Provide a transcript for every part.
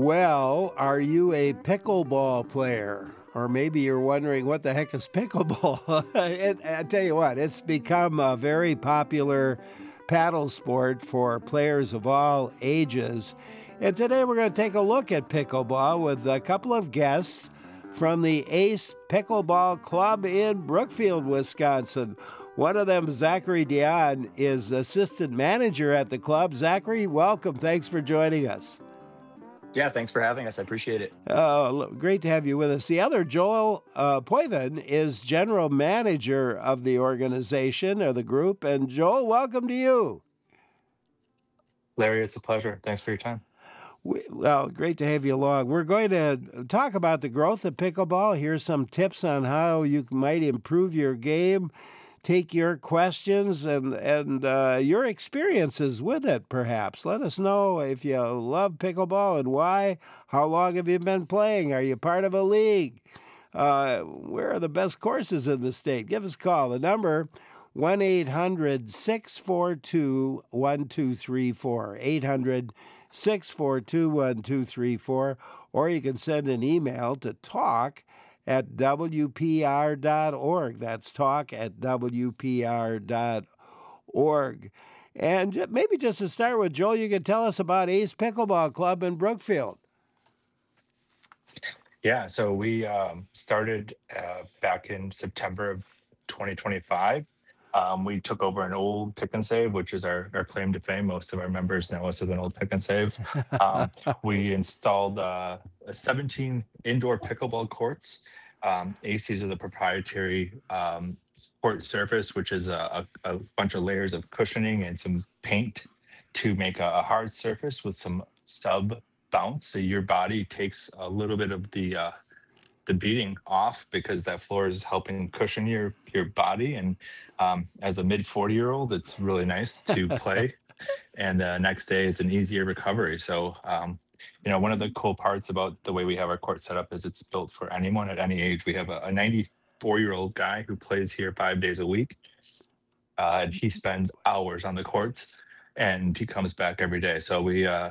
Well, are you a pickleball player? Or maybe you're wondering what the heck is pickleball? I tell you what, it's become a very popular paddle sport for players of all ages. And today we're going to take a look at pickleball with a couple of guests from the Ace Pickleball Club in Brookfield, Wisconsin. One of them, Zachary Dion, is assistant manager at the club. Zachary, welcome. Thanks for joining us. Yeah, thanks for having us. I appreciate it. Great to have you with us. The other, Joel Poivin, is general manager of the organization or the group. And Joel, welcome to you. Larry, it's a pleasure. Thanks for your time. Well, great to have you along. We're going to talk about the growth of pickleball. Here's some tips on how you might improve your game, take your questions and your experiences with it, perhaps. Let us know if you love pickleball and why. How long have you been playing? Are you part of a league? Where are the best courses in the state? Give us a call. The number, 1-800-642-1234, 800-642-1234, or you can send an email to talk@wpr.org. That's talk@wpr.org. And maybe just to start with, Joel, you could tell us about Ace Pickleball Club in Brookfield. Yeah, so we started back in September of 2025. We took over an old Pick and Save, which is our claim to fame. Most of our members know us as an old Pick and Save. We installed 17 indoor pickleball courts. Ace uses a proprietary court surface, which is a bunch of layers of cushioning and some paint to make a hard surface with some sub bounce. So your body takes a little bit of the beating off because that floor is helping cushion your body. And as a mid 40-year-old, it's really nice to play. And the next day, it's an easier recovery. So, one of the cool parts about the way we have our court set up is it's built for anyone at any age. We have a 94-year-old guy who plays here 5 days a week. And he spends hours on the courts and he comes back every day. So we have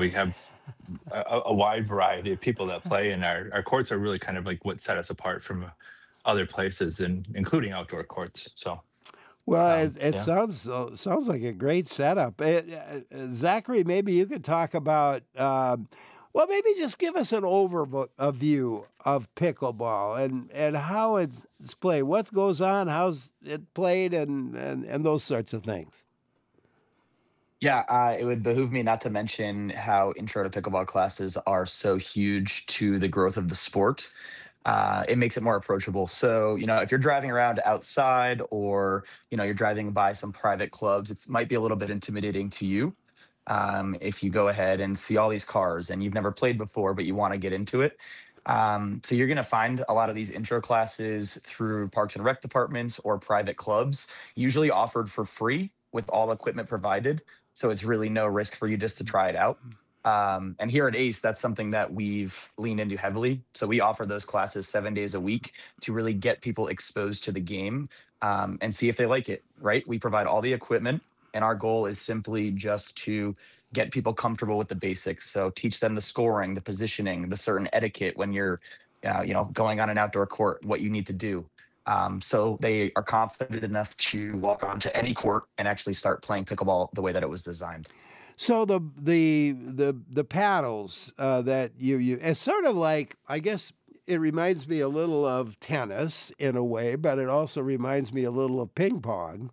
a wide variety of people that play, and our courts are really kind of like what set us apart from other places, and including outdoor courts. So, well, it sounds like a great setup. Zachary, maybe you could talk about. Maybe just give us an overview of pickleball and how it's played, what goes on, how's it played, and those sorts of things. Yeah, it would behoove me not to mention how intro to pickleball classes are so huge to the growth of the sport. It makes it more approachable. So, if you're driving around outside or, you're driving by some private clubs, it might be a little bit intimidating to you. If you go ahead and see all these cars and you've never played before, but you want to get into it. So you're going to find a lot of these intro classes through Parks and Rec departments or private clubs, usually offered for free with all equipment provided. So it's really no risk for you just to try it out. And here at Ace, that's something that we've leaned into heavily. So we offer those classes 7 days a week to really get people exposed to the game and see if they like it, right? We provide all the equipment, and our goal is simply just to get people comfortable with the basics. So teach them the scoring, the positioning, the certain etiquette when you're going on an outdoor court, what you need to do. So they are confident enough to walk onto any court and actually start playing pickleball the way that it was designed. So the paddles that you it's sort of like, I guess it reminds me a little of tennis in a way, but it also reminds me a little of ping pong.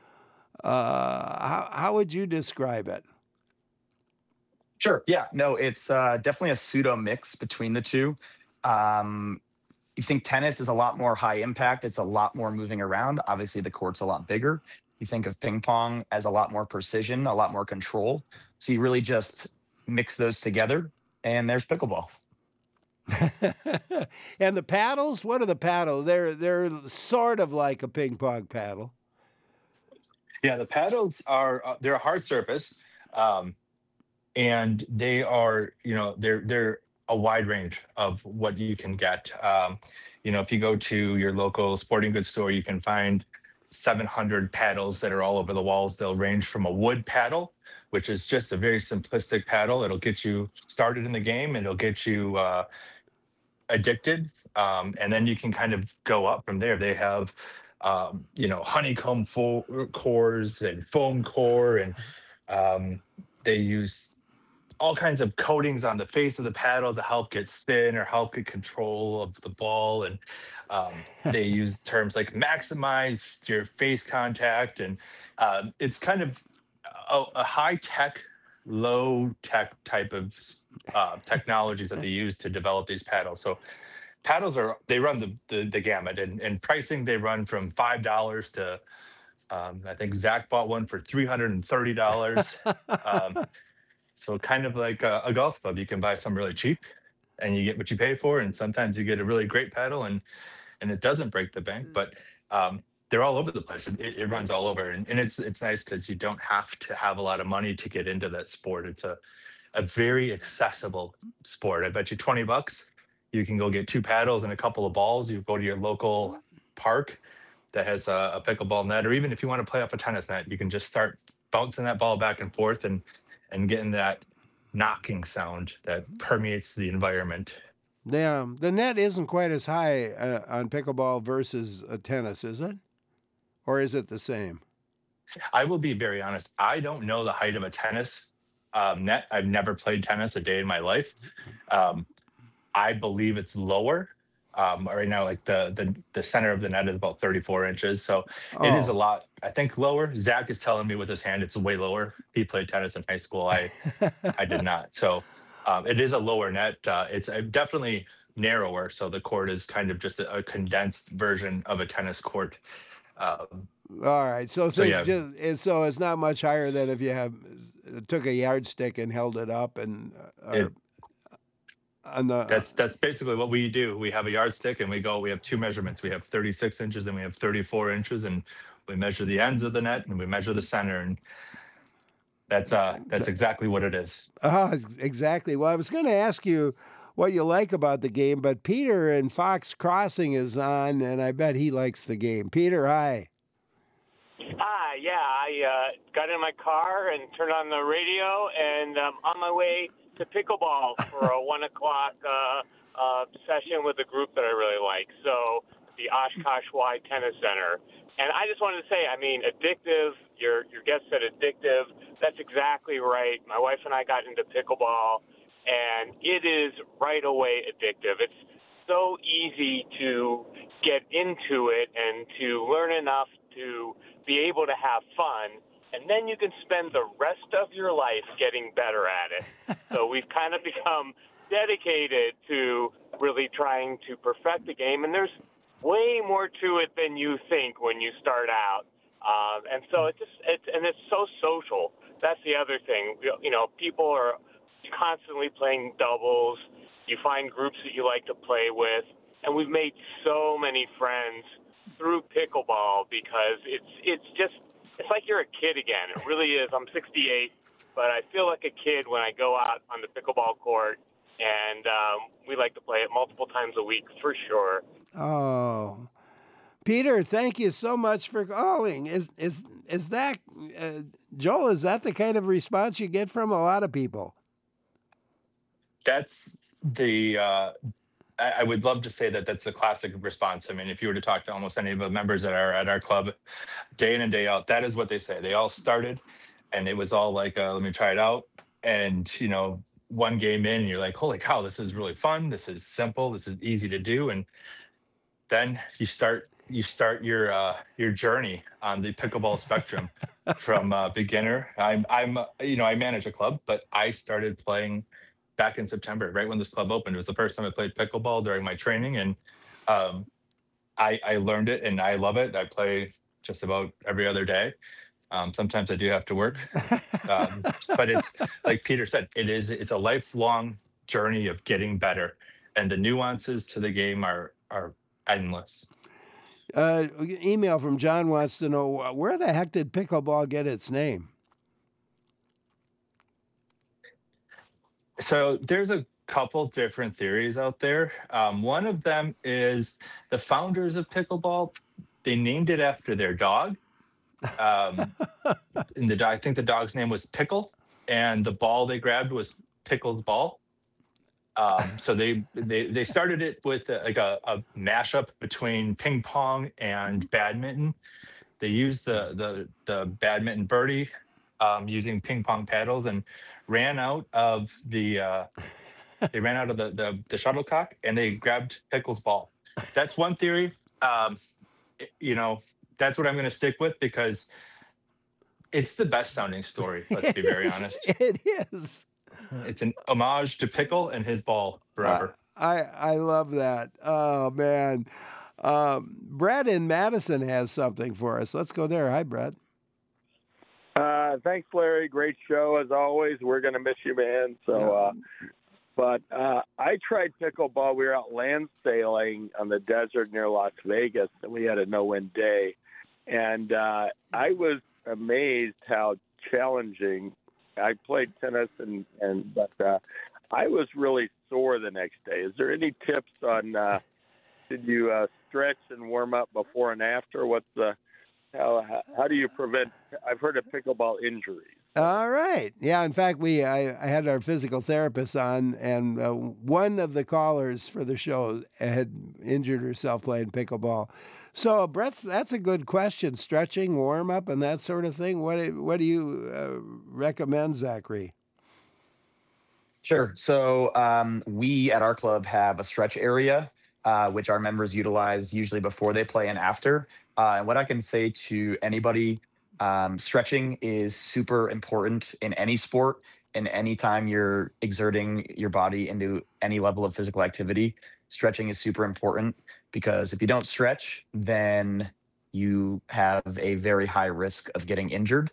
How would you describe it? Sure. Yeah. No, it's definitely a pseudo mix between the two. You think tennis is a lot more high impact. It's a lot more moving around. Obviously, the court's a lot bigger. You think of ping pong as a lot more precision, a lot more control. So you really just mix those together, and there's pickleball. And the paddles? What are the paddles? They're sort of like a ping pong paddle. Yeah, the paddles are they're a hard surface, and they are they're a wide range of what you can get. If you go to your local sporting goods store, you can find 700 paddles that are all over the walls. They'll range from a wood paddle, which is just a very simplistic paddle. It'll get you started in the game and it'll get you addicted. And then you can kind of go up from there. They have, honeycomb cores and foam core, and they use all kinds of coatings on the face of the paddle to help get spin or help get control of the ball. And they use terms like maximize your face contact. And it's kind of a high tech, low tech type of technologies that they use to develop these paddles. So paddles they run the gamut, and pricing, they run from $5 to I think Zach bought one for $330. So kind of like a golf club, you can buy some really cheap and you get what you pay for. And sometimes you get a really great paddle and it doesn't break the bank, but they're all over the place. It runs all over. And it's nice because you don't have to have a lot of money to get into that sport. It's a very accessible sport. I bet you $20, you can go get 2 paddles and a couple of balls. You go to your local park that has a pickleball net, or even if you want to play off a tennis net, you can just start bouncing that ball back and forth and getting that knocking sound that permeates the environment. Yeah, the net isn't quite as high on pickleball versus tennis, is it? Or is it the same? I will be very honest. I don't know the height of a tennis net. I've never played tennis a day in my life. I believe it's lower. Right now, like the center of the net is about 34 inches. So it is a lot, I think, lower. Zach is telling me with his hand it's way lower. He played tennis in high school. I did not. So it is a lower net. It's definitely narrower. So the court is kind of just a condensed version of a tennis court. All right. So it's not much higher than if you took a yardstick and held it up and. That's basically what we do. We have a yardstick and we have 2 measurements. We have 36 inches and we have 34 inches, and we measure the ends of the net and we measure the center, and that's exactly what it is. Exactly. Well, I was going to ask you what you like about the game, but Peter in Fox Crossing is on, and I bet he likes the game. Peter, hi. Hi, yeah. I got in my car and turned on the radio, and on my way to pickleball for a 1 o'clock session with a group that I really like. So the Oshkosh Y Tennis Center. And I just wanted to say, I mean, addictive. Your guest said addictive. That's exactly right. My wife and I got into pickleball, and it is right away addictive. It's so easy to get into it and to learn enough to be able to have fun. And then you can spend the rest of your life getting better at it. So we've kind of become dedicated to really trying to perfect the game. And there's way more to it than you think when you start out. And so it's so social. That's the other thing. You know, people are constantly playing doubles. You find groups that you like to play with. And we've made so many friends through pickleball because it's like you're a kid again. It really is. I'm 68, but I feel like a kid when I go out on the pickleball court, and we like to play it multiple times a week for sure. Oh, Peter, thank you so much for calling. Is that Joel? Is that the kind of response you get from a lot of people? That's the. I would love to say that that's the classic response. I mean, if you were to talk to almost any of the members that are at our club day in and day out, that is what they say. They all started and it was all like, let me try it out. And, you know, one game in, you're like, holy cow, this is really fun. This is simple. This is easy to do. And then you start your journey on the pickleball spectrum from beginner. I manage a club, but I started playing back in September, right when this club opened. It was the first time I played pickleball during my training, and I learned it and I love it. I play just about every other day. Sometimes I do have to work, but it's like Peter said, it's a lifelong journey of getting better, and the nuances to the game are endless. Email from John wants to know, where the heck did pickleball get its name? So there's a couple different theories out there. One of them is the founders of pickleball, they named it after their dog. And I think the dog's name was Pickle, and the ball they grabbed was Pickle's ball. So they started it with a mashup between ping pong and badminton. They used the badminton birdie using ping pong paddles, and ran out of the shuttlecock, and they grabbed Pickle's ball. That's one theory. That's what I'm going to stick with because it's the best sounding story. Let's be very honest. It is. It's an homage to Pickle and his ball forever. I love that. Oh man. Brett in Madison has something for us. Let's go there. Hi, Brett. Thanks, Larry. Great show as always. We're gonna miss you, man. So, but I tried pickleball. We were out land sailing on the desert near Las Vegas, and we had a no-win day. And I was amazed how challenging. I played tennis, but I was really sore the next day. Is there any tips on? Did you stretch and warm up before and after? How do you prevent? I've heard of pickleball injuries. All right. Yeah. In fact, I had our physical therapist on, and one of the callers for the show had injured herself playing pickleball. So, Brett, that's a good question. Stretching, warm up, and that sort of thing. What do you recommend, Zachary? Sure. So we at our club have a stretch area, which our members utilize usually before they play and after. And what I can say to anybody, stretching is super important in any sport. And anytime you're exerting your body into any level of physical activity, stretching is super important, because if you don't stretch, then you have a very high risk of getting injured.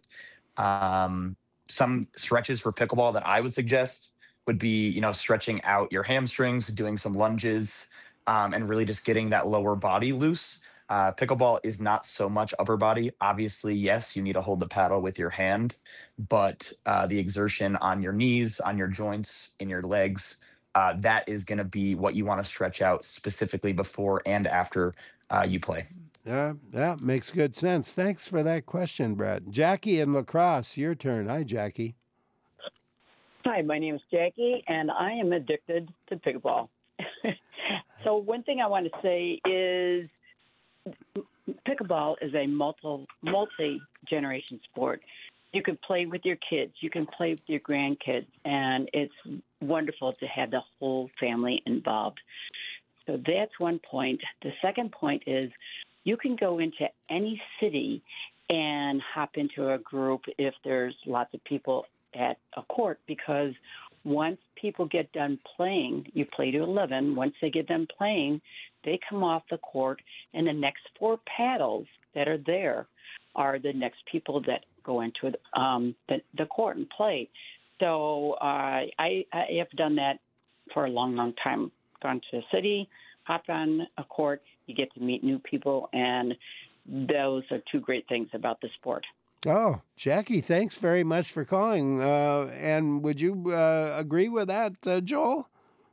Some stretches for pickleball that I would suggest would be, stretching out your hamstrings, doing some lunges, and really just getting that lower body loose. Pickleball is not so much upper body. Obviously, yes, you need to hold the paddle with your hand, but the exertion on your knees, on your joints, in your legs, that is going to be what you want to stretch out specifically before and after you play. Yeah, makes good sense. Thanks for that question, Brett. Jackie in La Crosse, your turn. Hi, Jackie. Hi, my name is Jackie, and I am addicted to pickleball. So one thing I want to say is pickleball is a multi-generation sport. You can play with your kids. You can play with your grandkids, and it's wonderful to have the whole family involved. So that's one point. The second point is you can go into any city and hop into a group if there's lots of people at a court, because once people get done playing, you play to 11. Once they get done playing, they come off the court, and the next four paddles that are there are the next people that go into the court and play. So I have done that for a long, long time. Gone to a city, hopped on a court, you get to meet new people, and those are two great things about the sport. Oh, Jackie, thanks very much for calling. And would you agree with that, Joel?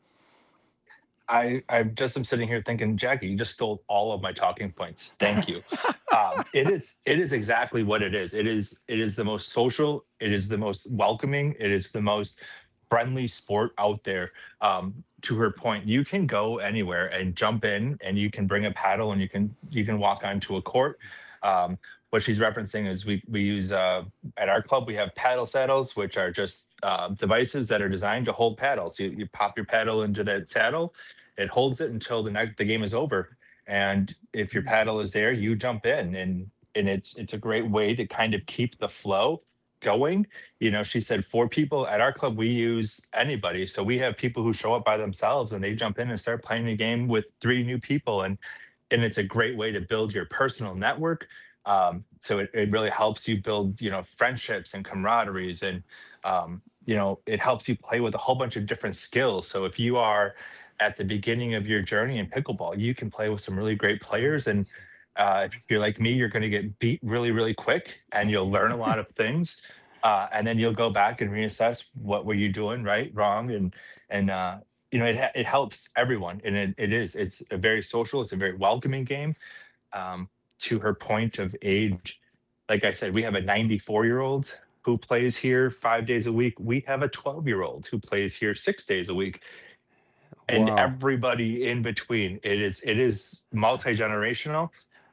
I just am sitting here thinking, Jackie, you just stole all of my talking points. Thank you. It is exactly what it is. It is the most social. It is the most welcoming. It is the most friendly sport out there. To her point, you can go anywhere and jump in, and you can bring a paddle, and you can walk onto a court. What she's referencing is we use at our club, we have paddle saddles, which are just devices that are designed to hold paddles. You pop your paddle into that saddle, it holds it until the game is over. And if your paddle is there, you jump in, and it's a great way to kind of keep the flow going. She said 4 people at our club, we use anybody. So we have people who show up by themselves, and they jump in and start playing the game with 3 new people. And it's a great way to build your personal network. So it really helps you build, friendships and camaraderies, and, it helps you play with a whole bunch of different skills. So if you are at the beginning of your journey in pickleball, you can play with some really great players. And if you're like me, you're going to get beat really, really quick, and you'll learn a lot of things. And then you'll go back and reassess what were you doing right, wrong. And it helps everyone. And it's a very social, it's a very welcoming game. to her point of age, like I said, we have a 94-year-old who plays here 5 days a week. We have a 12-year-old who plays here 6 days a week, and Wow. everybody in between. It is multi-generational.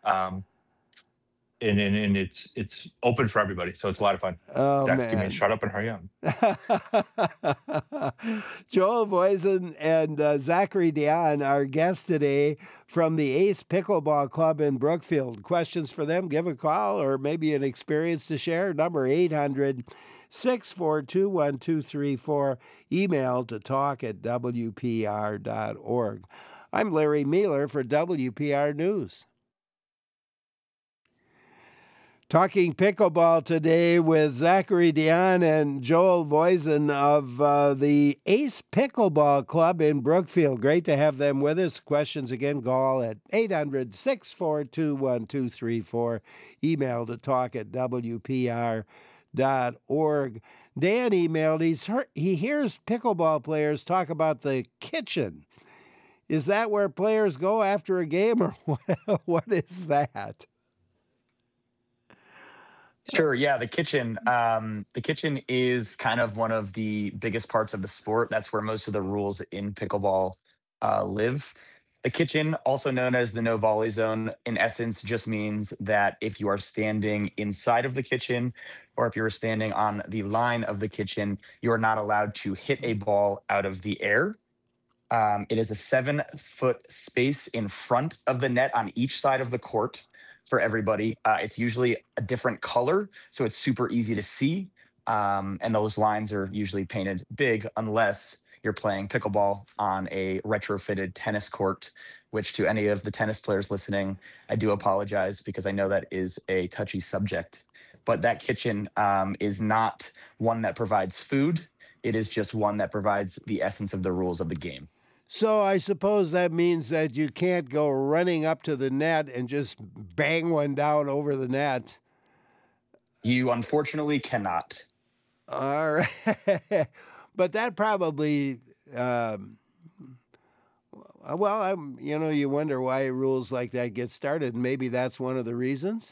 And it's open for everybody, so it's a lot of fun. Oh, Zach's giving me a man. shut up and hurry up. Joel Voisin and Zachary Dion, our guests today from the Ace Pickleball Club in Brookfield. Questions for them? Give a call, or maybe an experience to share. Number 800-642-1234. Email to talk@wpr.org. I'm Larry Mueller for WPR News. Talking pickleball today with Zachary Dion and Joel Voisin of the Ace Pickleball Club in Brookfield. Great to have them with us. Questions again, call at 800-642-1234. Email to talk@wpr.org. Dan emailed, he hears pickleball players talk about the kitchen. Is that where players go after a game, or what is that? Sure. Yeah, the kitchen. The kitchen is kind of one of the biggest parts of the sport. That's where most of the rules in pickleball live. The kitchen, also known as the no volley zone, in essence just means that if you are standing inside of the kitchen, or if you're standing on the line of the kitchen, you are not allowed to hit a ball out of the air. It is a 7-foot space in front of the net on each side of the court for everybody. It's usually a different color, so it's super easy to see. And those lines are usually painted big, unless you're playing pickleball on a retrofitted tennis court, which, to any of the tennis players listening, I do apologize, because I know that is a touchy subject. But that kitchen is not one that provides food. It is just one that provides the essence of the rules of the game. So I suppose that means that you can't go running up to the net and just bang one down over the net. You unfortunately cannot. All right. But that probably, you wonder why rules like that get started. And maybe that's one of the reasons.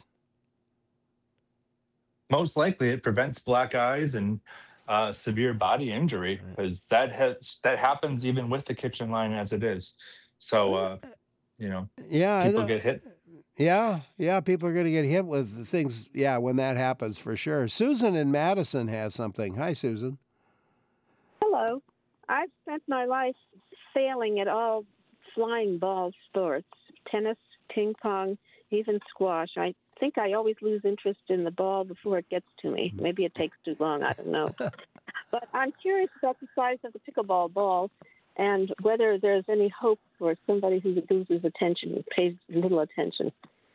Most likely, it prevents black eyes and severe body injury, because that happens even with the kitchen line as it is. So people get hit. Yeah, people are going to get hit with things. Yeah, when that happens, for sure. Susan in Madison has something. Hi, Susan. Hello. I've spent my life sailing at all flying ball sports: tennis, ping pong, even squash. I think I always lose interest in the ball before it gets to me. Maybe it takes too long. I don't know. But I'm curious about the size of the pickleball ball, and whether there's any hope for somebody who loses attention, pays little attention.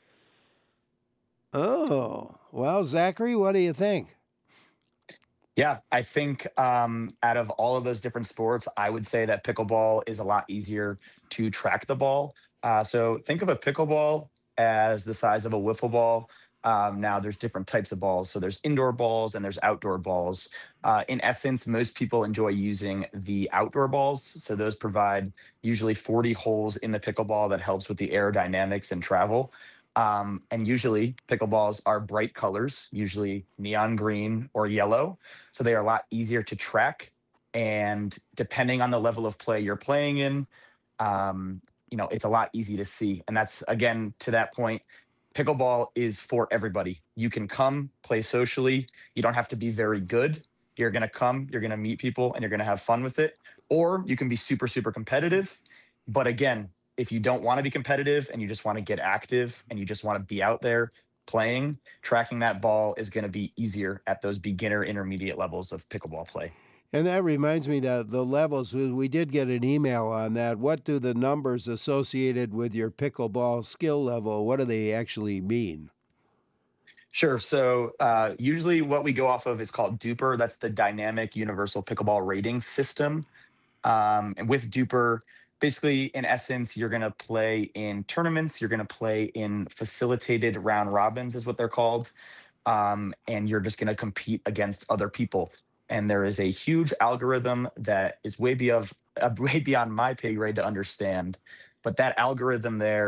Oh, well, Zachary, what do you think? Yeah, I think out of all of those different sports, I would say that pickleball is a lot easier to track the ball. So think of a pickleball as the size of a wiffle ball. Now, there's different types of balls. So there's indoor balls and there's outdoor balls. In essence, most people enjoy using the outdoor balls. So those provide usually 40 holes in the pickleball that helps with the aerodynamics and travel. And usually pickleballs are bright colors, usually neon green or yellow. So they are a lot easier to track. And depending on the level of play you're playing in, it's a lot easy to see. And that's, again, to that point, pickleball is for everybody. You can come play socially. You don't have to be very good. You're going to come, you're going to meet people, and you're going to have fun with it. Or you can be super, super competitive. But again, if you don't want to be competitive and you just want to get active and you just want to be out there playing, tracking that ball is going to be easier at those beginner intermediate levels of pickleball play. And that reminds me that the levels, we did get an email on that. What do the numbers associated with your pickleball skill level, what do they actually mean? Sure. So usually what we go off of is called DUPR. That's the Dynamic Universal Pickleball Rating System. And with DUPR, basically, in essence, you're going to play in tournaments. You're going to play in facilitated round robins, is what they're called. And you're just going to compete against other people. And there is a huge algorithm that is way beyond my pay grade to understand. But that algorithm there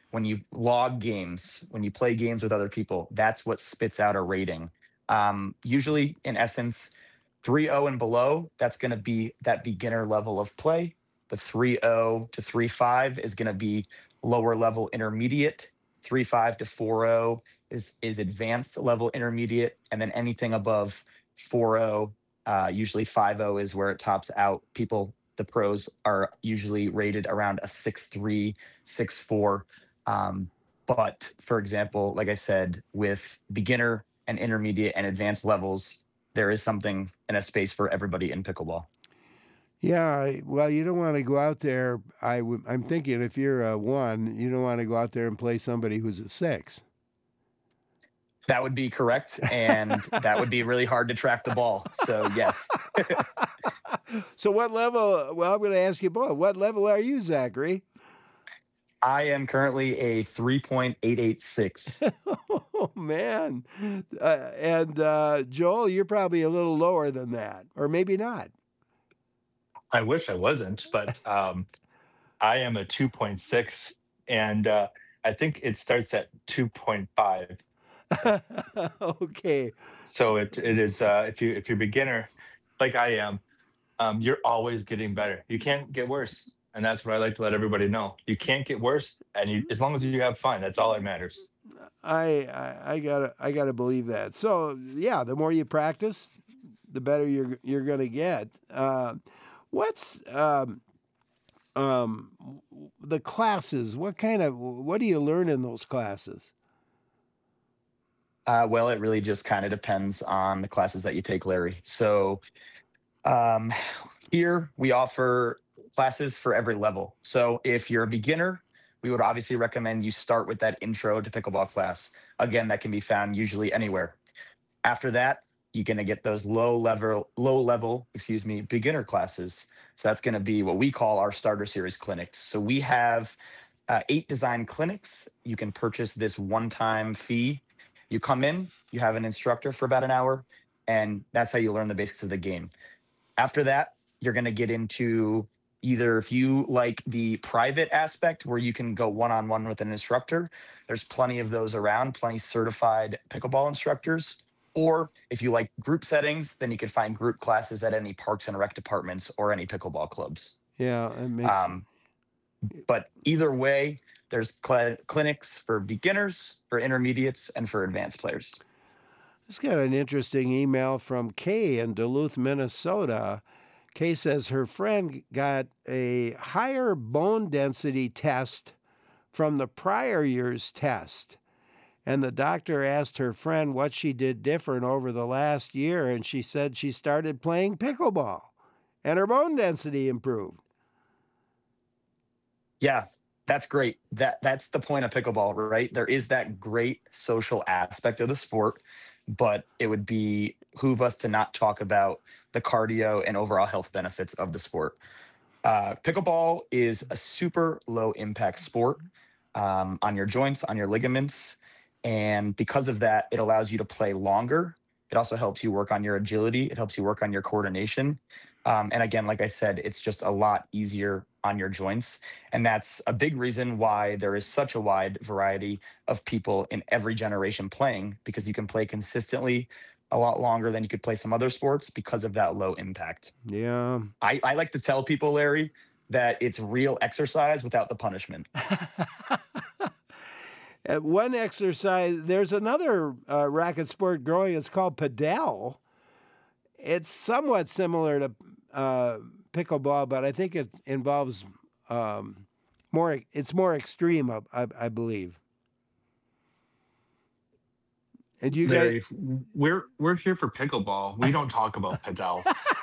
when you log games, when you play games with other people, that's what spits out a rating. Usually, in essence, 3.0 and below, that's going to be that beginner level of play. The 3.0 to 3.5 is going to be lower level intermediate. 3.5 to 4.0 is advanced level intermediate. And then anything above 4.0, usually 5.0 is where it tops out. The pros are usually rated around a 6.3, 6.4. But for example, like I said, with beginner and intermediate and advanced levels, there is something and a space for everybody in pickleball. Yeah, well, you don't want to go out there. I'm thinking if you're a 1, you don't want to go out there and play somebody who's a 6. That would be correct, and that would be really hard to track the ball. So yes. So what level? Well, I'm going to ask you both. What level are you, Zachary? I am currently a 3.886. Oh man! And Joel, you're probably a little lower than that, or maybe not. I wish I wasn't, but I am a 2.6, and I think it starts at 2.5. Okay. So it is if you're beginner, like I am, you're always getting better. You can't get worse, and that's what I like to let everybody know. You can't get worse, and as long as you have fun, that's all that matters. I gotta believe that. So yeah, the more you practice, the better you're gonna get. What's the classes? What do you learn in those classes? Well, it really just kind of depends on the classes that you take, Larry. So um, here we offer classes for every level. So if you're a beginner, we would obviously recommend you start with that intro to pickleball class. Again, that can be found usually anywhere. After that, you're going to get those low level, beginner classes. So that's going to be what we call our starter series clinics. So we have 8 design clinics. You can purchase this one-time fee. You come in, you have an instructor for about an hour, and that's how you learn the basics of the game. After that, you're going to get into either, if you like the private aspect where you can go one-on-one with an instructor, there's plenty of those around, plenty certified pickleball instructors. Or if you like group settings, then you can find group classes at any parks and rec departments or any pickleball clubs. Yeah, it makes. But either way, there's clinics for beginners, for intermediates, and for advanced players. Just got an interesting email from Kay in Duluth, Minnesota. Kay says her friend got a higher bone density test from the prior year's test. And the doctor asked her friend what she did different over the last year, and she said she started playing pickleball, and her bone density improved. Yeah, that's great. That's the point of pickleball, right? There is that great social aspect of the sport, but it would behoove us to not talk about the cardio and overall health benefits of the sport. Pickleball is a super low impact sport on your joints, on your ligaments. And because of that, it allows you to play longer. It also helps you work on your agility. It helps you work on your coordination. And again, like I said, it's just a lot easier on your joints. And that's a big reason why there is such a wide variety of people in every generation playing, because you can play consistently a lot longer than you could play some other sports because of that low impact. Yeah. I like to tell people, Larry, that it's real exercise without the punishment. One exercise, there's another racket sport growing. It's called padel. It's somewhat similar to pickleball, but I think it involves more. It's more extreme, I believe. And you Larry, guys, we're here for pickleball. We don't talk about padel.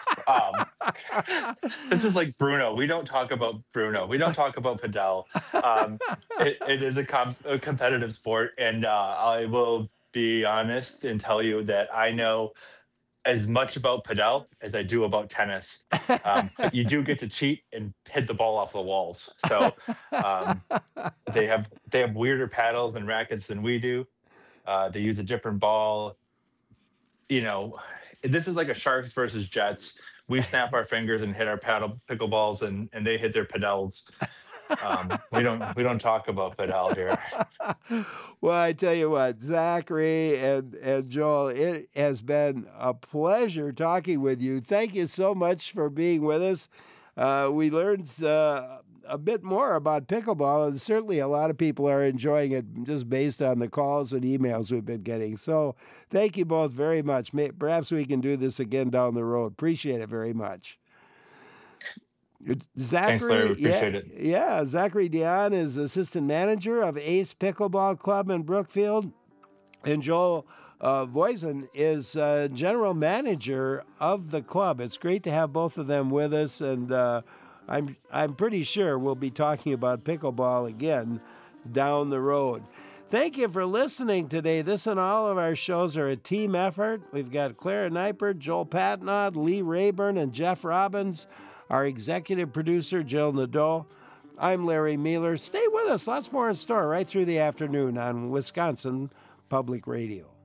This is like Bruno. We don't talk about Bruno. We don't talk about padel. It is a competitive sport, and I will be honest and tell you that I know as much about padel as I do about tennis. But you do get to cheat and hit the ball off the walls. So they have weirder paddles and rackets than we do. They use a different ball. You know, this is like a Sharks versus Jets. We snap our fingers and hit our pickleballs, and they hit their padels. We don't talk about Padel here. Well, I tell you what, Zachary and Joel, it has been a pleasure talking with you. Thank you so much for being with us. We learned a bit more about pickleball, and certainly a lot of people are enjoying it just based on the calls and emails we've been getting. So thank you both very much. Perhaps we can do this again down the road. Appreciate it very much. Zachary, Thanks, Larry. Appreciate it. Yeah, Zachary Dion is assistant manager of Ace Pickleball Club in Brookfield, and Joel Voisin is general manager of the club. It's great to have both of them with us, and I'm pretty sure we'll be talking about pickleball again down the road. Thank you for listening today. This and all of our shows are a team effort. We've got Clara Neipert, Joel Patnod, Lee Rayburn, and Jeff Robbins. Our executive producer, Jill Nadeau. I'm Larry Mueller. Stay with us. Lots more in store right through the afternoon on Wisconsin Public Radio.